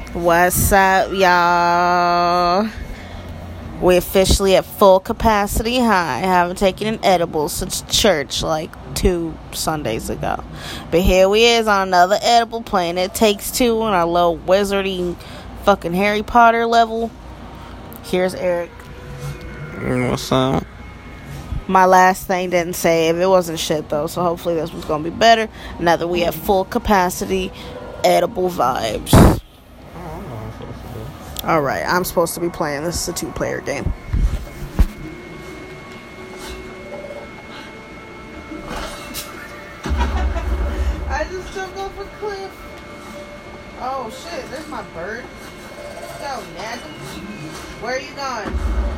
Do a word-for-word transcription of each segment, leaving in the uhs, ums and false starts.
What's up, y'all? We're officially at full capacity high. I haven't taken an edible since church like two Sundays ago. But here we is on another edible playing It Takes Two on our low wizarding fucking Harry Potter level. Here's Eric. What's up? My last thing didn't save. It wasn't shit though, so hopefully this one's gonna be better. Now that we have full capacity edible vibes. Alright, I'm supposed to be playing. This is a two-player game. I just jumped off a cliff. Oh shit, there's my bird. Let's go, Ned. Where are you going?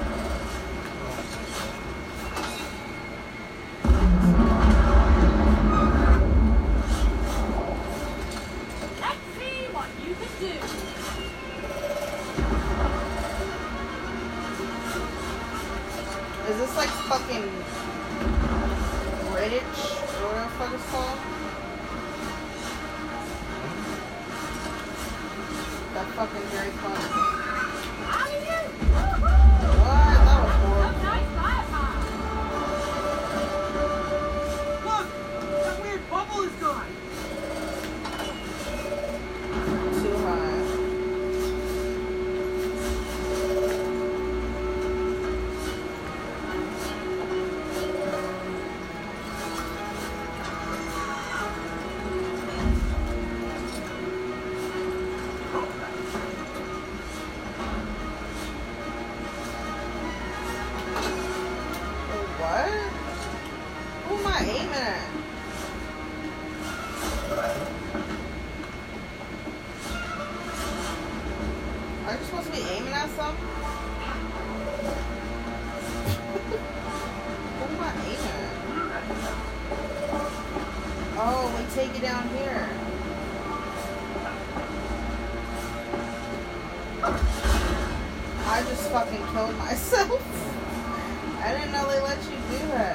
Let's see what you can do. Is this like fucking British or whatever the fuck it's called? That fucking very funny. Out of here! What? That was horrible. Nice firepower. Look! That weird bubble is gone! Too high. What? Who am I aiming at? Are you supposed to be aiming at something? Who am I aiming at? Oh, we take it down here. I just fucking killed myself. I didn't know they let you do that.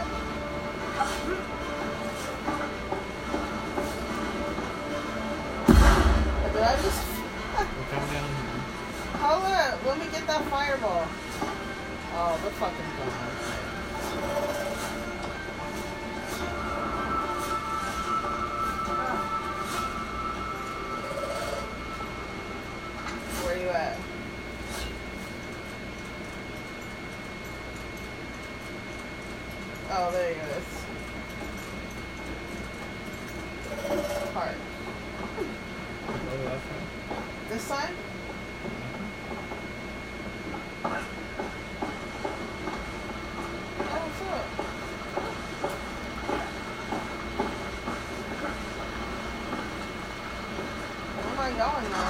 Did I just... Hold up, let me get that fireball. Oh, we're fucking done. Where you at? Oh, there you go. Park. This side? Oh, what's up? Where am I going now?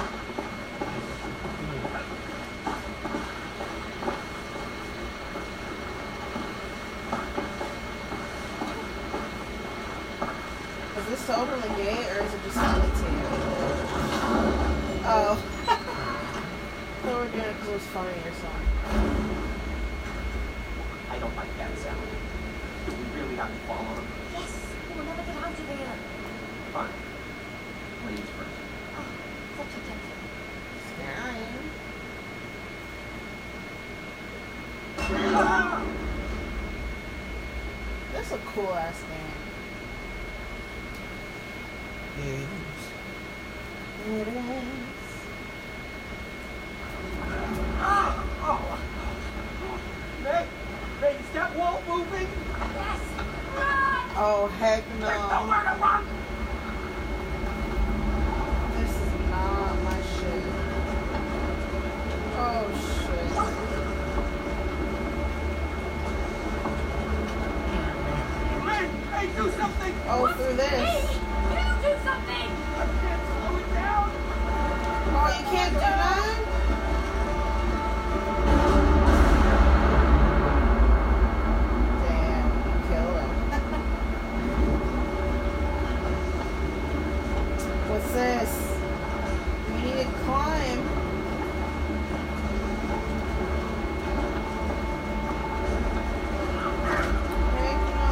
Is this totally gay or is it just funny to you? Oh. I thought we were doing it because it was funny or something. I don't like that sound. Do we really have to follow him? Yes, we'll never get out of there. Fine. Ladies first. Oh, such a tempting. Scary. That's a cool ass game. It is. Ah! Oh! Hey! Hey, is that wall moving? Yes! Run! Oh, heck There's no. nowhere to run! This is not my shit. Oh, shit. Lynn! Hey, do something! Oh, through this. Hey, you do something! I can't slow it down! Oh, you can't do that? Damn, you killed him. What's this? We need to climb. Heck no.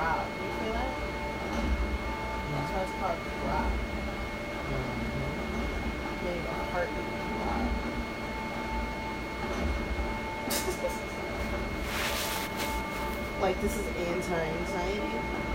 drop. You feel that? That's why it's called drop. Maybe a heartbeat drop. Like this is anti-anxiety.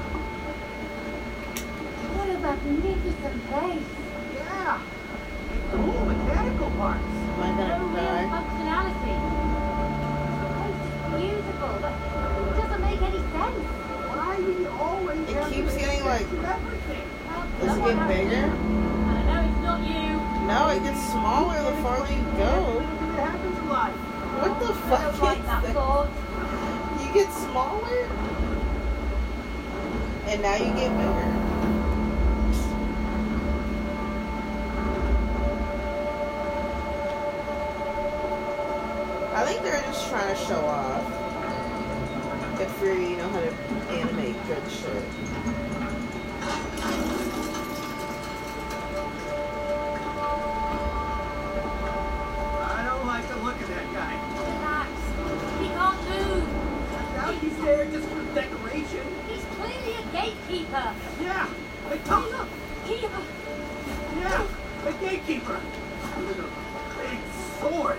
What a magnificent place. Yeah. Cool mechanical parts. Am I No gonna real die? functionality. The place is beautiful, but it doesn't make any sense. Why do you always It have keeps to getting, make like- sense of everything? Well, Does it someone get has to. bigger? And I know it's not you. No, it gets smaller the farther you go. Everything that happens in life. What the I fuck don't is like that that? thought. You get smaller? And now you get bigger. I think they're just trying to show off. If Fury, you know how to animate good shit. I don't like the look of that guy. Relax. He can't move. I doubt he's there just for decoration. He's clearly a gatekeeper. Yeah, the Hey, top. look. Keeper. Yeah, the gatekeeper. With a big sword.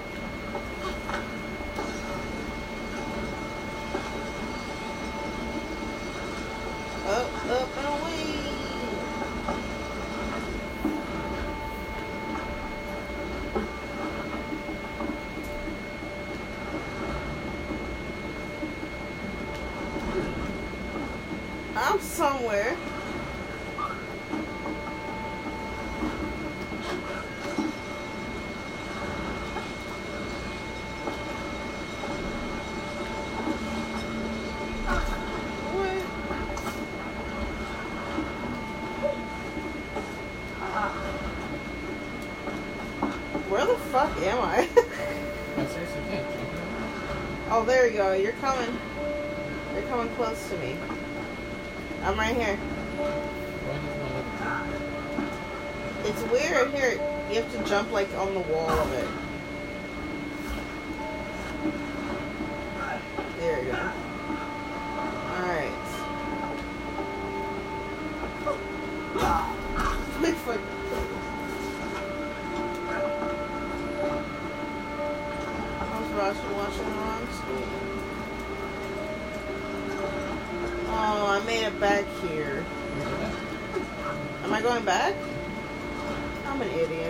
Up, up, and away. I'm somewhere. What? Where the fuck am I? I seriously can't jump it. Oh, there you go. You're coming. You're coming close to me. I'm right here. Why does my look? It's weird. Here, you have to jump like on the wall of it. There you go. Alright. Wait for. I was watching, watching the wrong screen. Oh, I made it back here. Am I going back? I'm an idiot.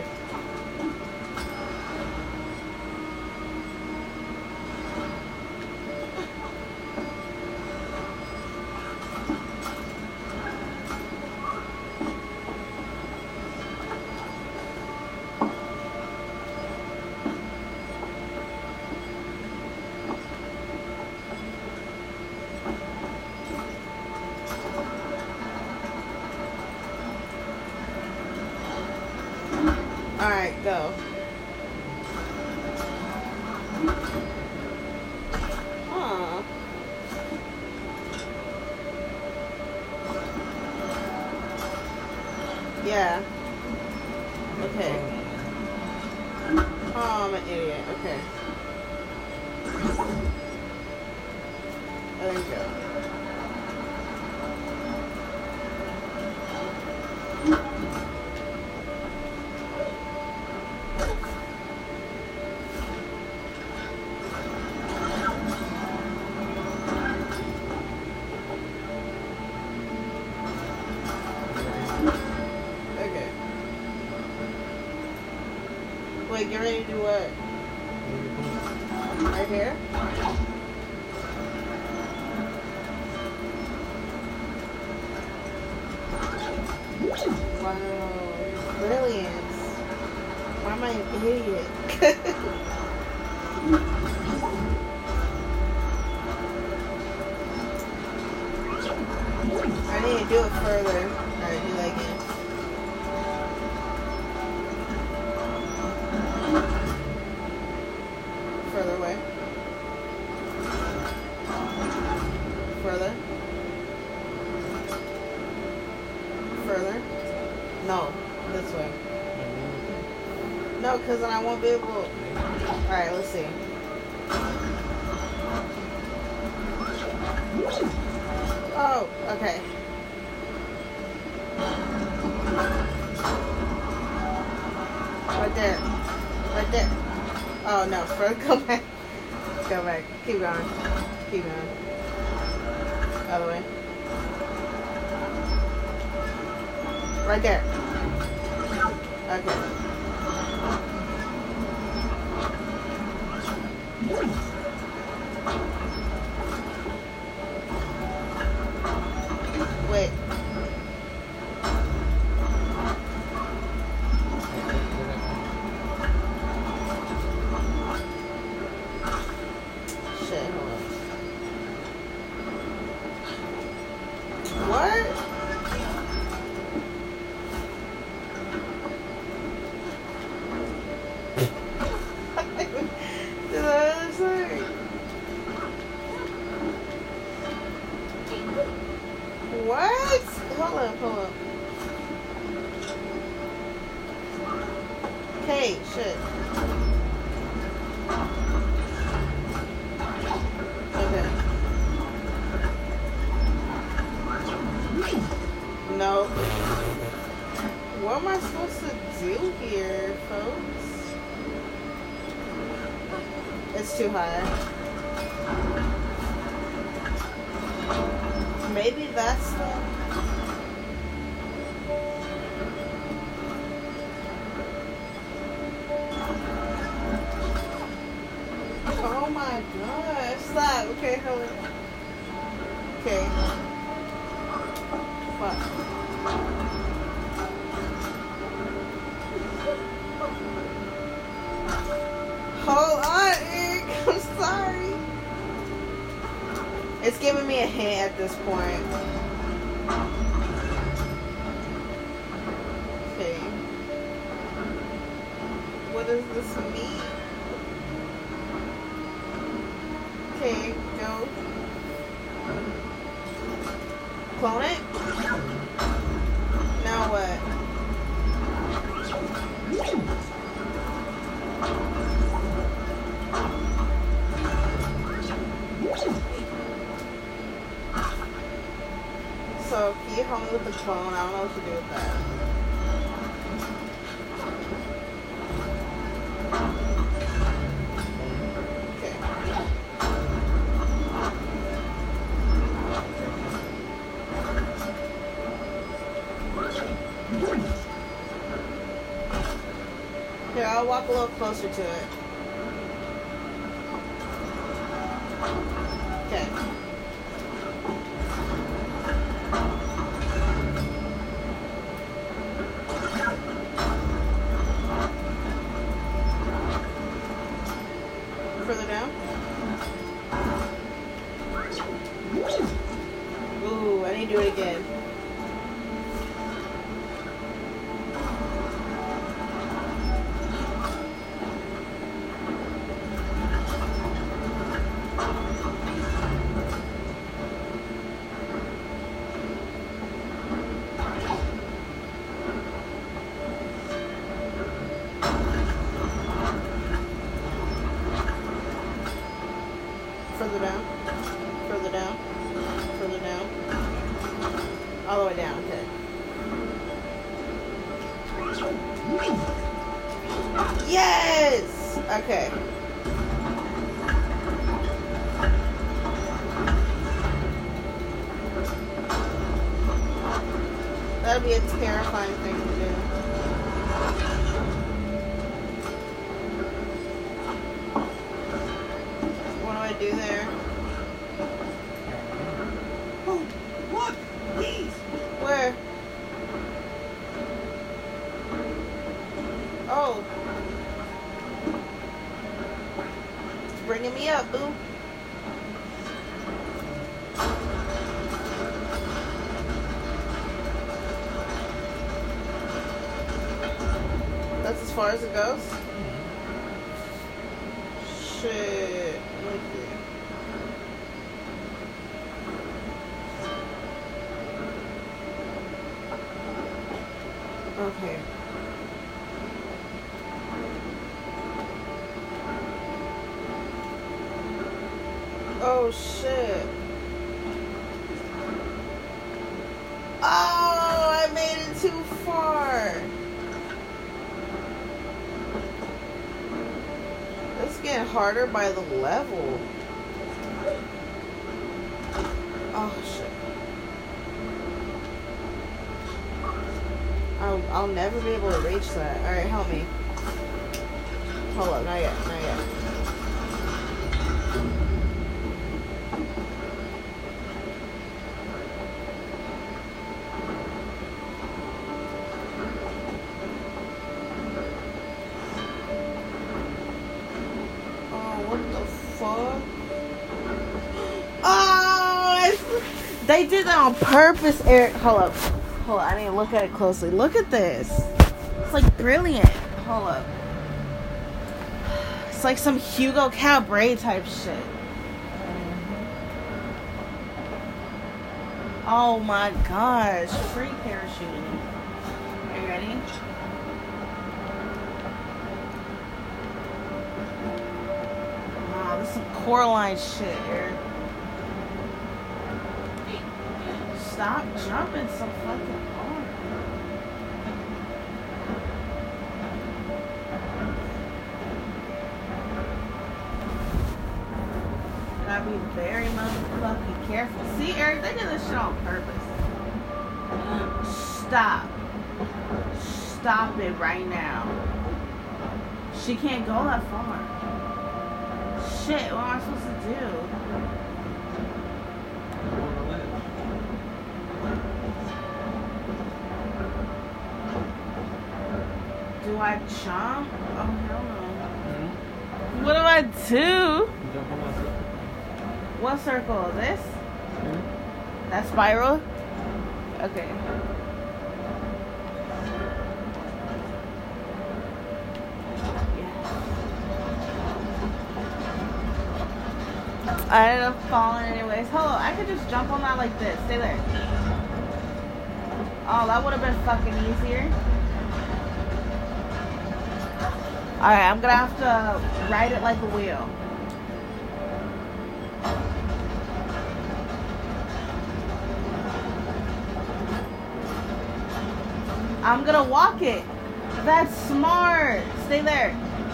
Alright, go. Huh. Yeah. Okay. Oh, I'm an idiot. Okay. There you go. Okay. Wait, get ready to do what? Right here? Wow, you're brilliant. Why am I an idiot? I need to do it further. Alright, do that again. Further away. Further. Further. No, this way. No, because then I won't be able to. Alright, let's see. Oh, okay. Right there. Right there. Oh no, first go back. Go back. Keep going. Keep going. Other way. Right there. Okay. Wait. Shit, hold on. What? The other side. What? Hold up, hold up. Okay, shit. Okay. No. What am I supposed to do here, folks? It's too high. Maybe that's the... Oh my gosh. Stop. Okay, hold on. Okay. Fuck. Hold on, Eric. I'm sorry. It's giving me a hint at this point. Okay. What does this mean? Okay, go. Clone it? Now what? So, can you help me with the clone? I don't know what to do with that. Okay. Here, I'll walk a little closer to it. Okay. Further down? Ooh, I need to do it again. Further down, further down, further down, all the way down, okay. Yes! Okay. That'd be a terrifying thing to do. What do I do there? Oh, look! Please! Where? Oh. It's bringing me up, boo. That's as far as it goes? Shit. Let me see. Okay. Oh shit. harder by the level. Oh shit. I'll, I'll never be able to reach that. Alright, help me. Hold up, not yet, not yet. They did that on purpose, Eric. Hold up. Hold up. I need to look at it closely. Look at this. It's like brilliant. Hold up. It's like some Hugo Cabret type shit. Oh my gosh. Free parachuting. Are you ready? Wow, this is some Coraline shit, Eric. Stop jumping so fucking hard. Gotta be very motherfucking careful. See, Eric, they did this shit on purpose. Stop. Stop it right now. She can't go that far. Shit, what am I supposed to do? Do I jump? Oh, hell no. Mm-hmm. What do I do? Jump on that circle. What circle? This? Mm-hmm. That spiral? Okay. Yeah. I ended up falling anyways. Hold on, I could just jump on that like this. Stay there. Oh, that would have been fucking easier. Alright, I'm gonna have to ride it like a wheel. I'm gonna walk it. That's smart. Stay there.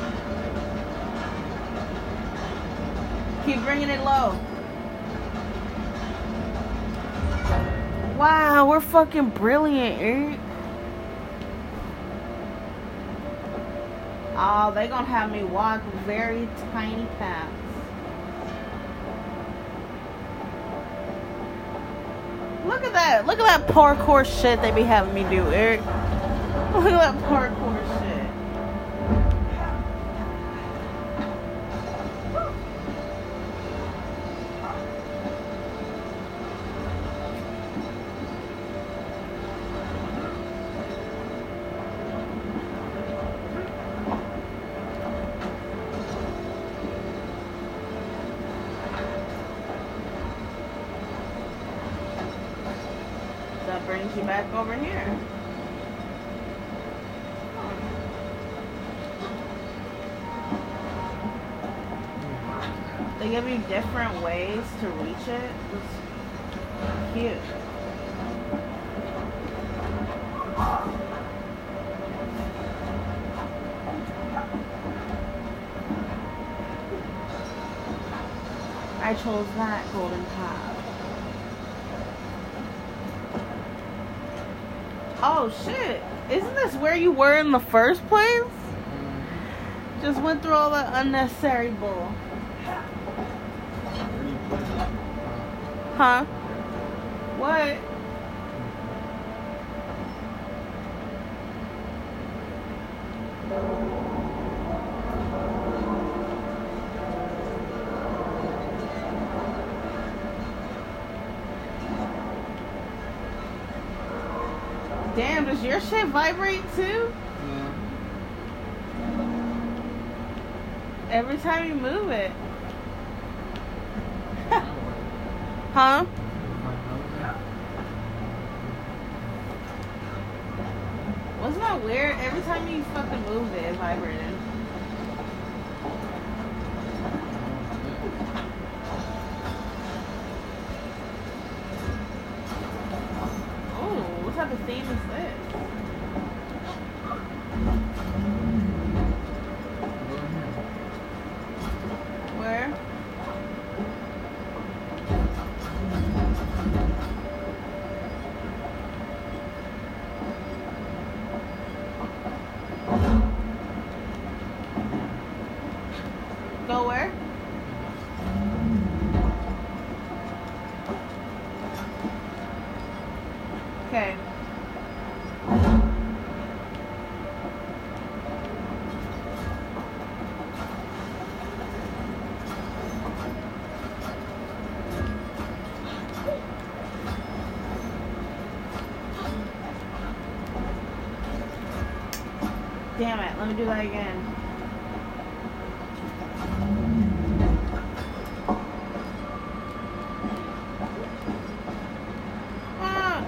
Keep bringing it low. Wow, we're fucking brilliant, Eric. Oh, they gonna have me walk very tiny paths. Look at that. Look at that parkour shit they be having me do, Eric. Look at that parkour shit. That brings you back over here. They give you different ways to reach it. It's cute. I chose that golden path. Oh shit! Isn't this where you were in the first place? Just went through all that unnecessary bull. Huh? What? Damn, does your shit vibrate too? Yeah. Every time you move it. Huh? Wasn't that weird? Every time you fucking moved it, it vibrated. Oh, what type of theme is this? Okay. Damn it, let me do that again. Ah.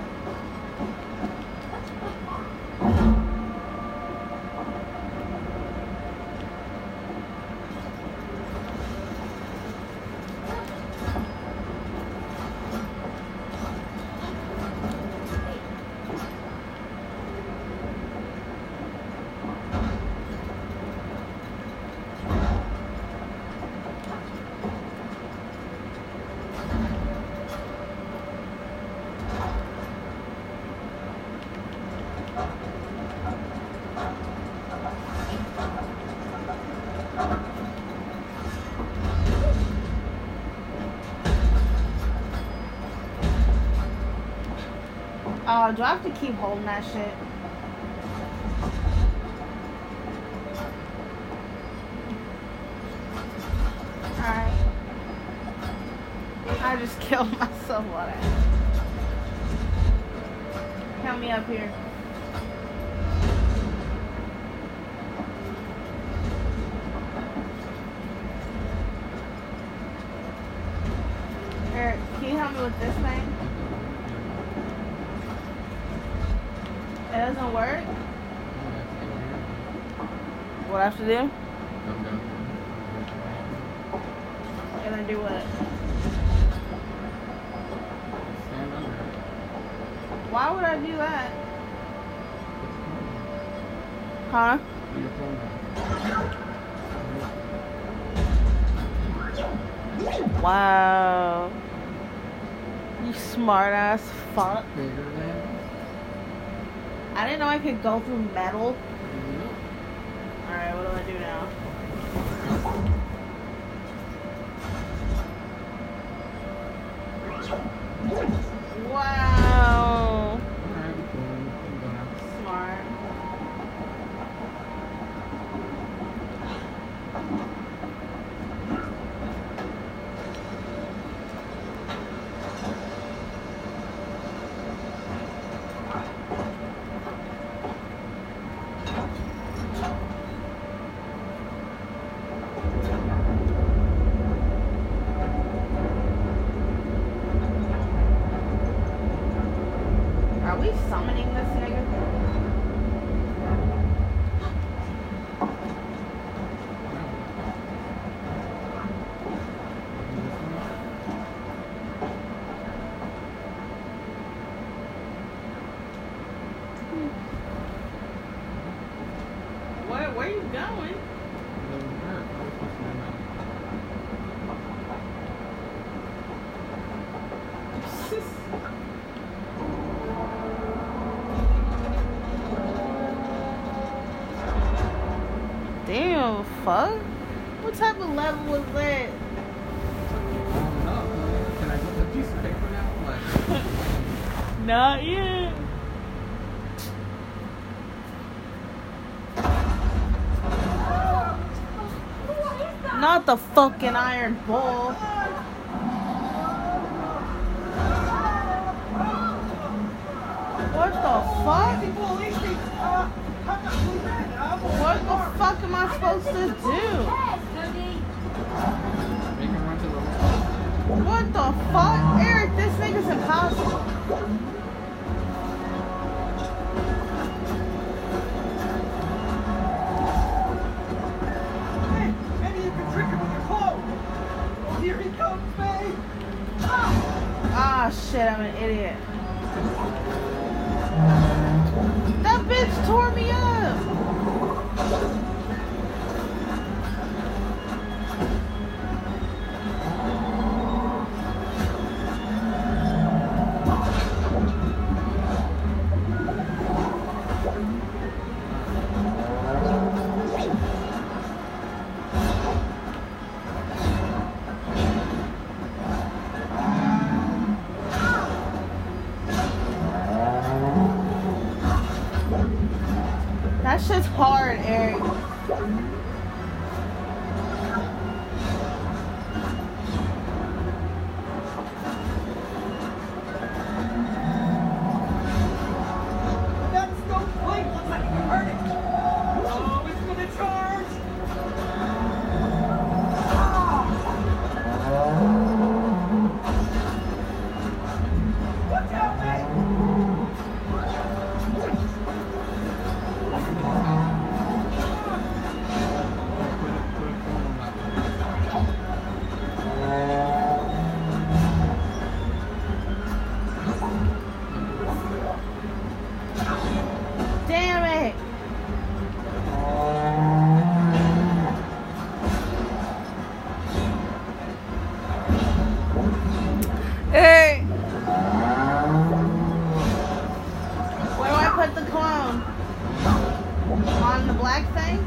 Oh, do I have to keep holding that shit? Alright. I just killed myself while that. Count me up here. Eric, can you help me with this thing? It doesn't work? What I have to do? And then do what? Why would I do that? Huh? Wow. You smart ass fuck. I didn't know I could go through metal. Alright, what do I do now? Wow. Smart. Are we summoning this nigga? Where, where are you going? Damn, fuck. What type of level was that? Can I get a piece of paper now? Like, Not yet. Not the fucking iron ball. What the fuck? What the fuck am I supposed to do? make him run to the wall. What the fuck? Eric, this nigga's impossible. Maybe you can trick him with your clothes. Oh, here he comes, babe. Ah, shit, I'm an idiot. That bitch tore me up. That shit's hard, Eric. That stone plate looks like it can hurt it. Oh, it's gonna charge. Watch out, mate! Damn it! Hey! Where do I put the clone? On the black thing?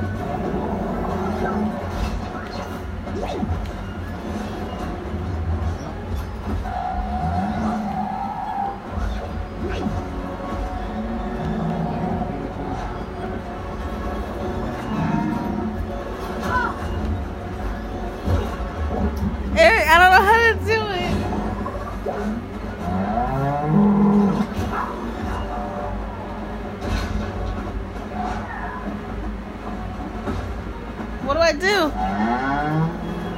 Eric, I don't know how to do it. What do I do?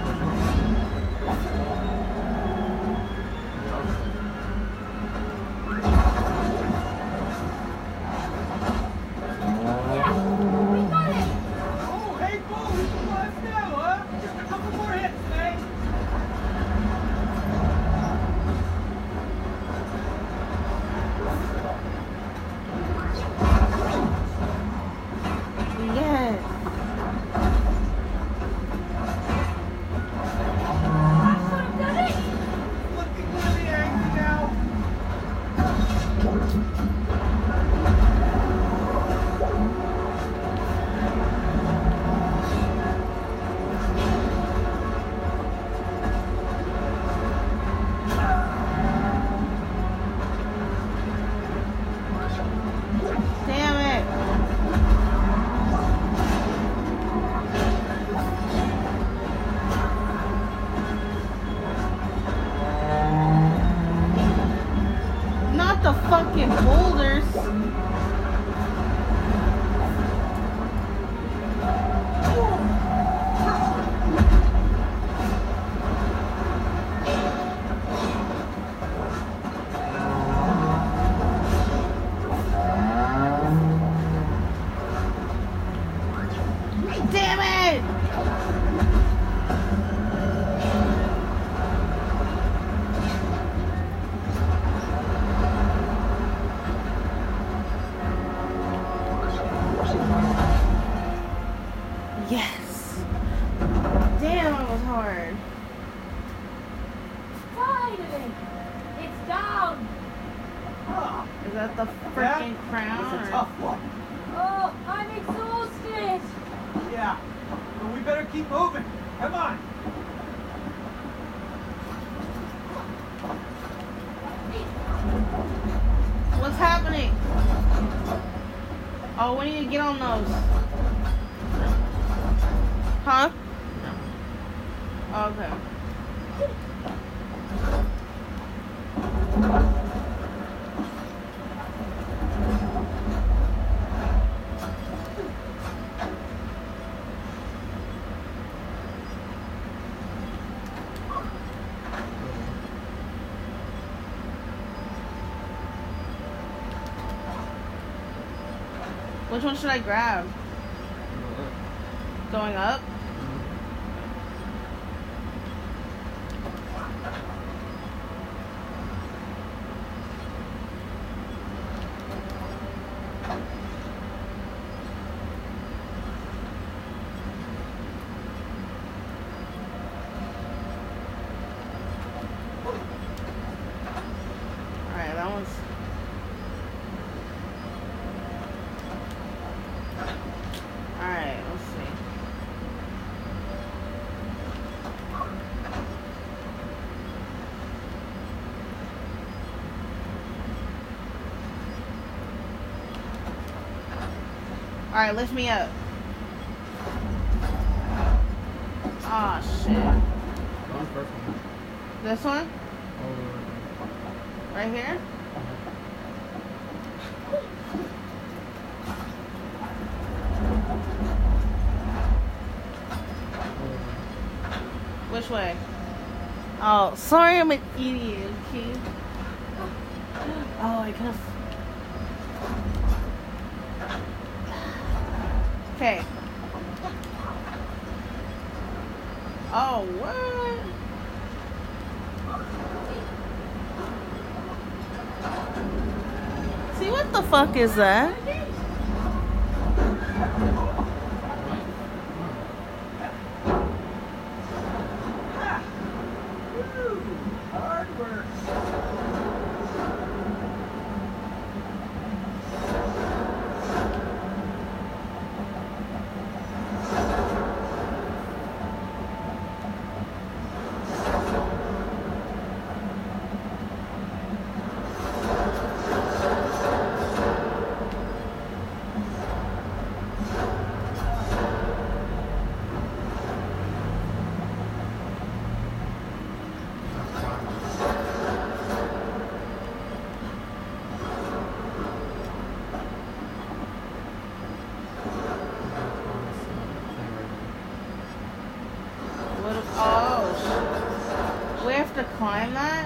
Oh, hey, Bo, what's now, huh? Just a couple more hits, mate. Yes. Looking really angry now. Damn it. Not the fucking boulders. Damn it! Yes. Damn, it was hard. Finally! It's down! Ah, Is that the that freaking was crown? a or- tough one. Oh, I'm exhausted! Yeah, but we better keep moving. Come on. What's happening? Oh, we need to get on those. Huh? Okay. Which one should I grab? Going up? Alright, that one's... Alright, let's see. Alright, lift me up. Oh shit. On the first one. This one? Oh, Right here? Which way? Oh, sorry, I'm an idiot, okay? Oh, I guess. Okay. Oh, what? See, what the fuck is that? Woo! Hard work. What? A, oh, sh- we have to climb that?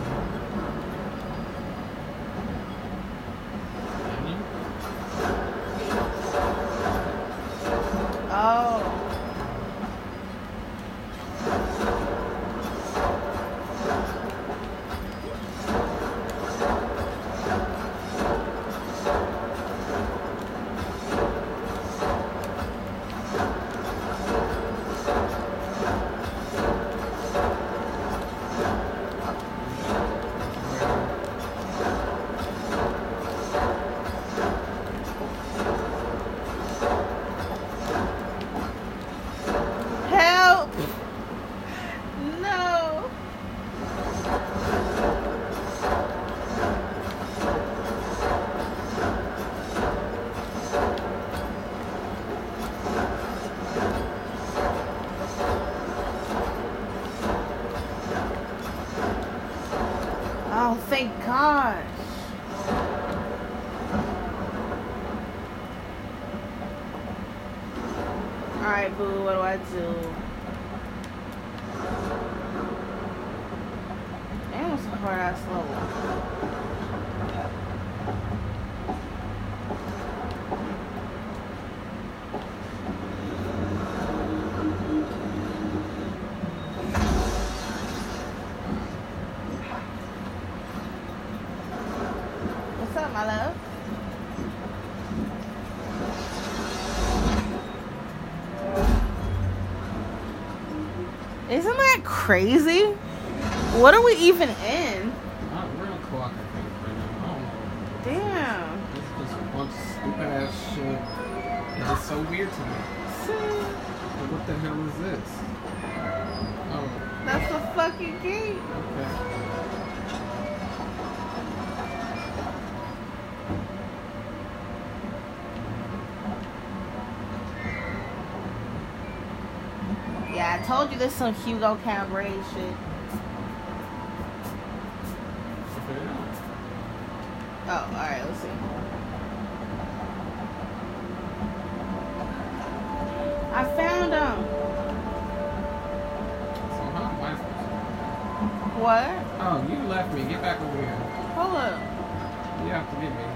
Oh. Help! No. Oh, thank God. Alright, boo, what do I do? Damn, it's a hard ass level. What's up, my love? Isn't that crazy? What are we even in? Uh, we're in a cooperative phase right now. I don't know. Damn. It's just a bunch of stupid ass shit. And it's so weird to me. Like, what the hell is this? Oh, That's the fucking gate. okay. Yeah, I told you this is some Hugo Cabaret shit. Oh, alright, let's see. I found them. So how am I supposed to? What? Oh, you left me. Get back over here. Hold up. You have to get me.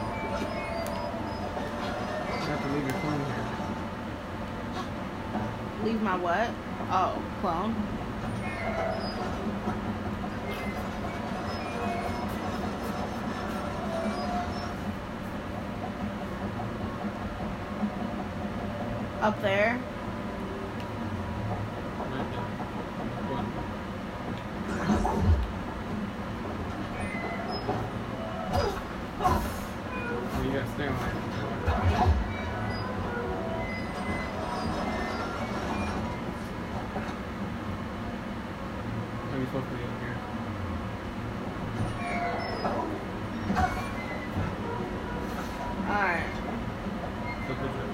You have to leave your phone here. Leave my what? Oh, clone. Up there. Oh, you gotta stay on it. Are you supposed to be up here? Alright. So,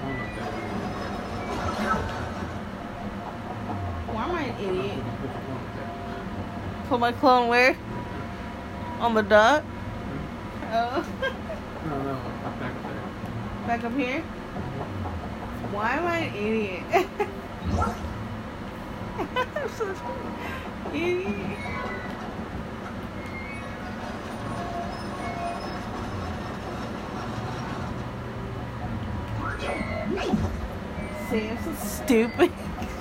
Put my clone where? On the dot? Oh. No, no, back there. Back up here? Why am I an idiot? I'm such an idiot. See, I'm so stupid.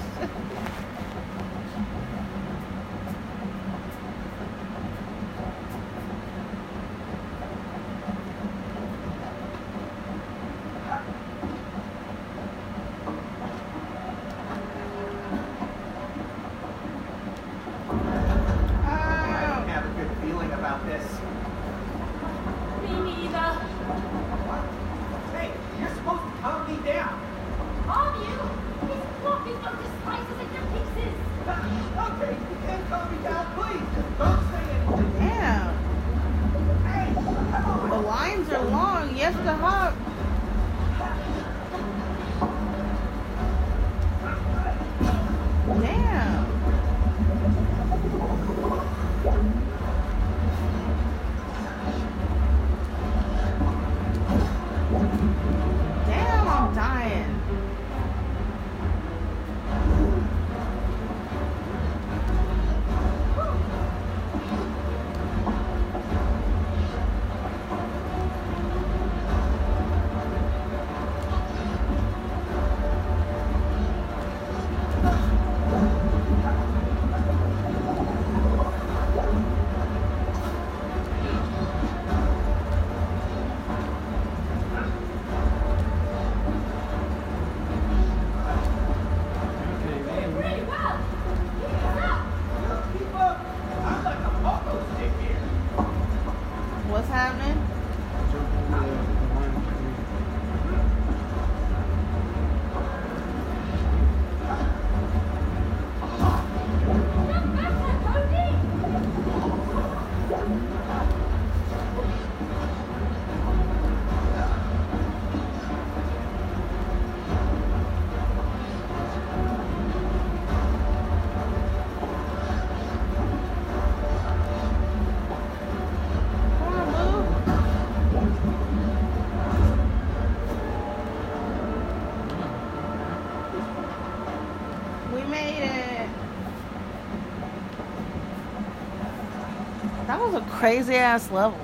I don't have a good feeling about this. Me neither. What? Hey, you're supposed to calm me down. Calm you? This clock is going to slice us into pieces. Okay, you can't calm me down, please. Just don't say anything. Damn. Hey, come on. The lines are long. You have to hop. Damn. Damn, I'm dying. Okay, man, Pretty man. well. Keep us up. Keep up. I'm like a pogo stick here. What's happening? Jump over the, the line of three. Not better, Cody. Come on, boo. We made it. That was a crazy ass level.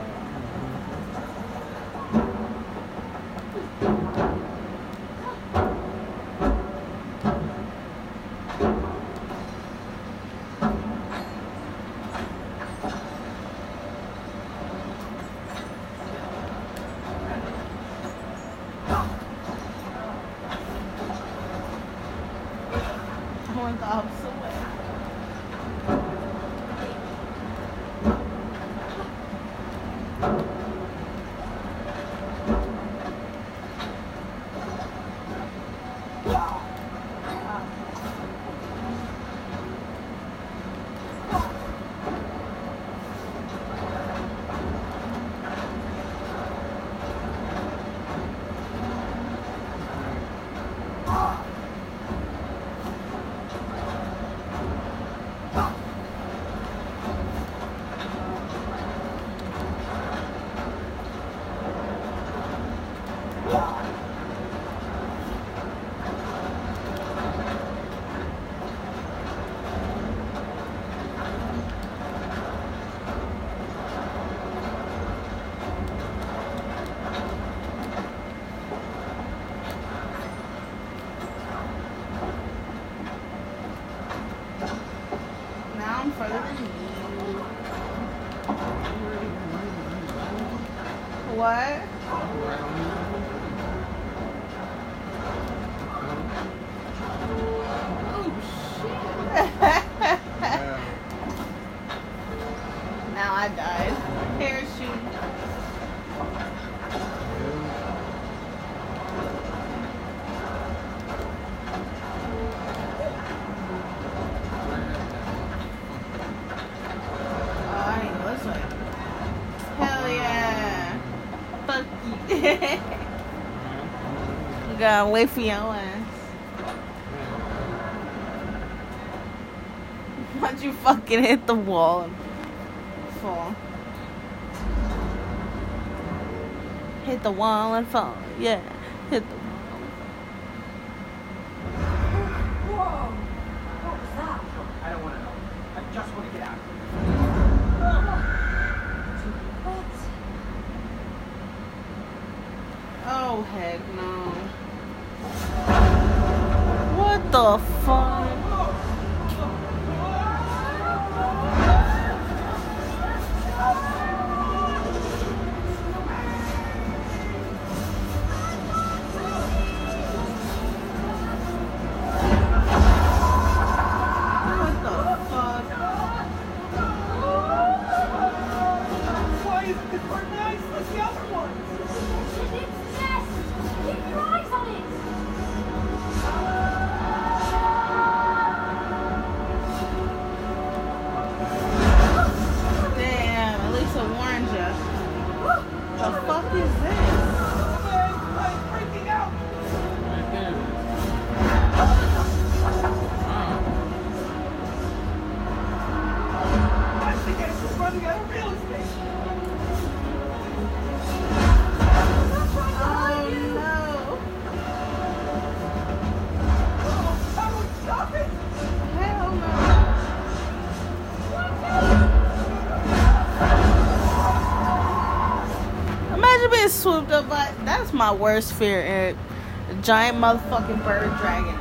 I went the opposite way. Now I'm further than you. What? Right on the Oh shit. Yeah. Now I died. Parachute. Oh, I ain't know this way. Hell yeah. Fuck you. Gotta wait for your ass. Once you fucking hit the wall and fall. Hit the wall and fall. Yeah. Hit the wall. Whoa! What was that? I don't want to know. I just want to get out. Oh, heck no. What the fuck? What the fuck? Why isn't this part nice like the other ones? It's its nest! Keep your eyes on it! Damn, at least it warned ya. The fuck is this? Man, I'm freaking out. Right there. Wow. I think I'm just running out of real estate. Oh no. Oh, how do we stop it? Hell no. Imagine being swooped up by. That's my worst fear, Eric. A giant motherfucking bird dragon.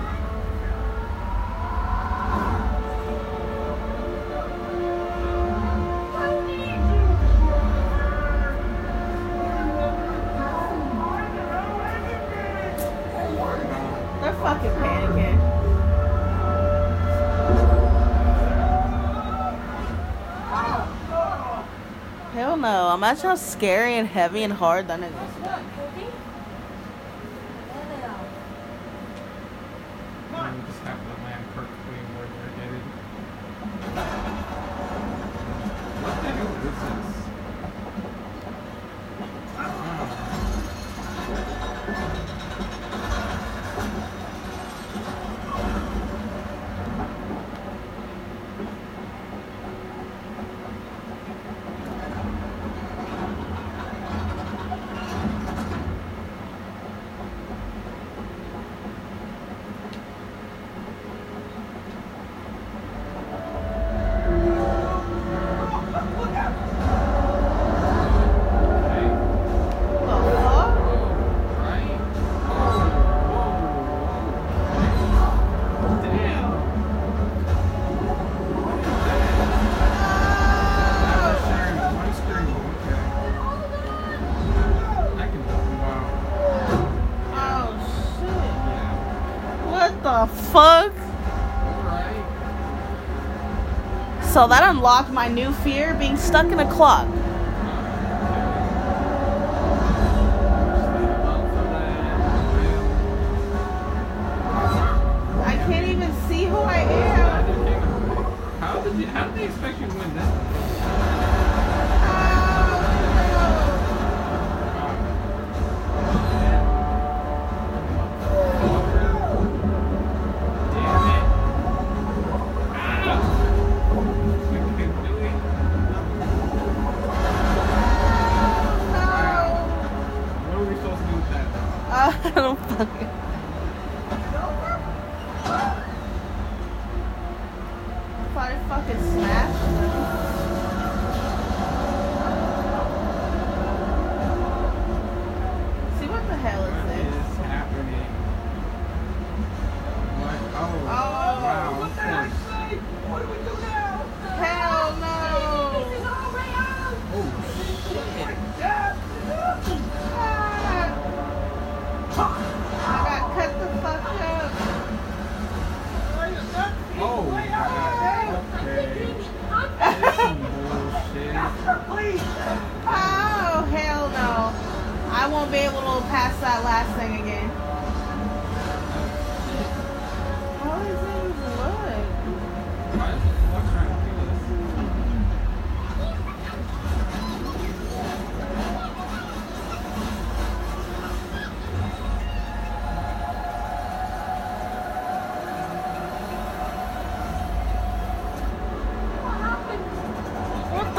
They're fucking panicking. Hell no. Imagine how scary and heavy and hard that is. Look, Cookie. There they are. And we just have to land perfectly where they're headed. What the hell is this? Hey. The fuck? Right? Oh, whoa. Damn. That was sharing one screen. Okay. I can wow. Oh shit. Yeah. What the fuck? Alright. So that unlocked my new fear, being stuck in a clock. I can't even see who I am. How did you? How did they expect you to win this? Damn it! Ah! I can't do it. What are we supposed to do with that? Uh, I don't fucking. If I fucking smash them. See what the hell is What this? is happening? What? Oh, Oh, wow. What the heck, say? What do we do now? Hell no! This is our way out! Oh, shit. Dad! I got cut the fuck up. Oh, my God. Okay. That's some bullshit. Please! Oh, hell no. I won't be able to pass that last thing again. How is it look? Why is what trying to kill us?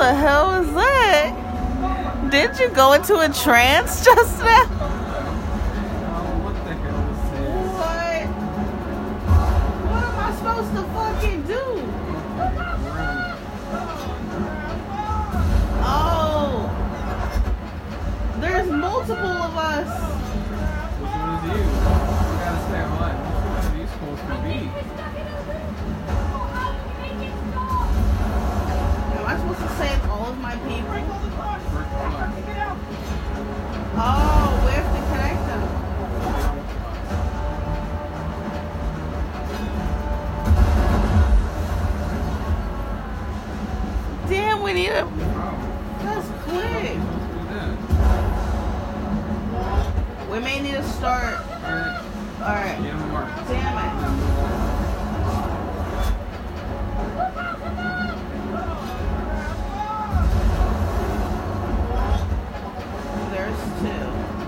the hell is that? Did you go into a trance just now? Oh, what the hell is this? What? What am I supposed to fucking do? Oh. There's multiple of us. Which one is you? You gotta stay on. Which one are you supposed to be? Am I supposed to save all of my people? First one. Oh, we have to connect them. Damn, we need a... Wow. That's quick. Supposed to do that. We may need to start... Alright. Alright. Get him mark. Damn it. There's two.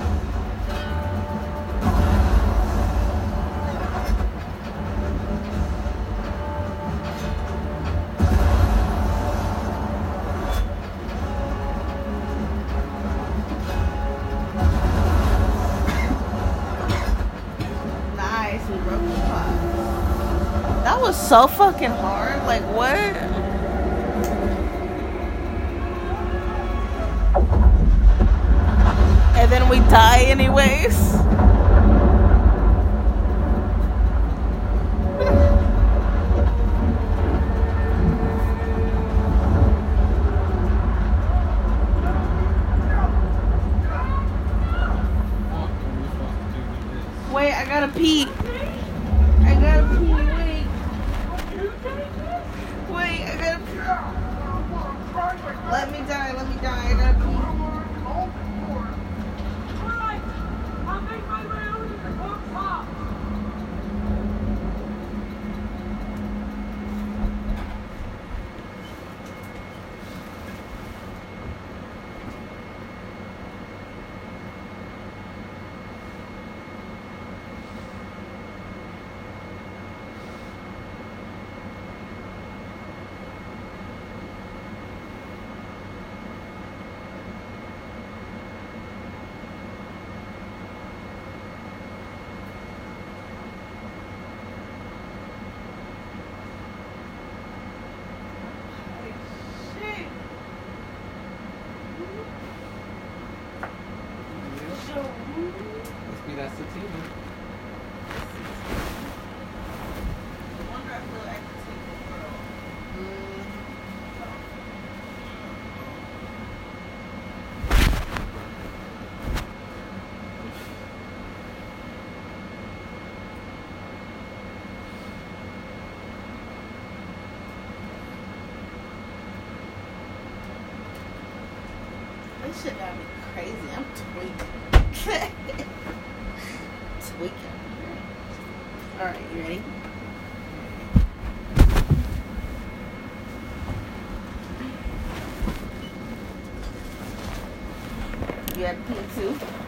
Nice, we broke the pot. That was so fucking hard. Like, what? And then we die anyways. Fuck, what are we supposed to do with this? Wait, I gotta pee. I gotta pee. Wait. Wait, I gotta pee. Let me die. Let me die. I gotta pee. Must be that sativa. This shit got me crazy. I'm tweaking. Tweaking. Alright, you ready? You had to pee too?